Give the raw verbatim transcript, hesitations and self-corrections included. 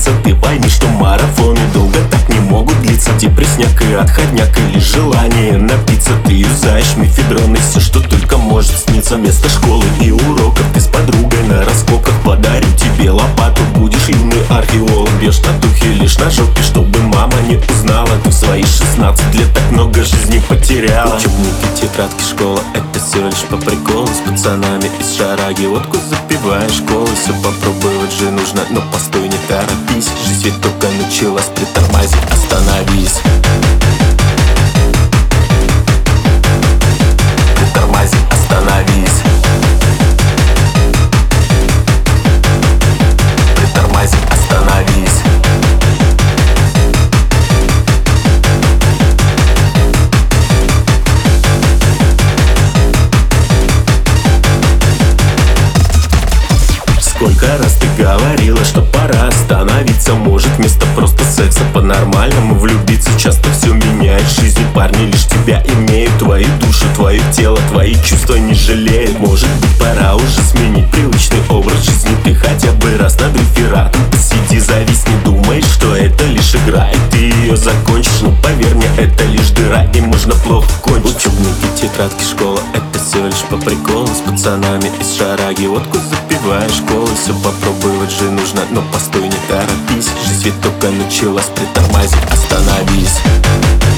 длится. Ты пойми, что марафоны долго так не могут длиться. Депресняк и отходняк, или желание напиться. Ты юзаешь мефедрон и все, что только может сниться. Вместо школы и уроков ты с подругой на раскопках. Подарю тебе лопату, будешь юный археолог. Бьешь татухи лишь на жопе, чтобы мама не узнала. Ты в свои шестнадцать лет так много жизни потеряла. Учебники, тетрадки, школа — это все лишь по приколу. С пацанами из шараги водку запиваешь, школы. Все попробовать же нужно, но постой, не торопись. Жизнь ведь только началась, притормози, остановись. Притормози, остановись. Притормози, остановись. Сколько раз ты говорила, что пора остановиться. Может, вместо просто секса по-нормальному влюбиться. Часто все меняет в жизни, парни лишь тебя имеют. Твою душу, твое тело, твои чувства не жалеют. Может быть, пора уже сменить привычный образ жизни. Ты хотя бы раз над рефератом посиди, зависни. Думаешь, что это лишь игра, и ты ее закончишь. Но поверь мне, это лишь дыра, и можно плохо кончить. Учебники, тетрадки, школа — это все лишь по приколу. С пацанами из шараги водку запиваешь, школы. Все попробовать же нужно, но постой, не торопись. Жизнь ведь только началась, притормози, остановись.